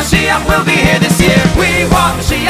Mashiach will be here this year. We want Mashiach.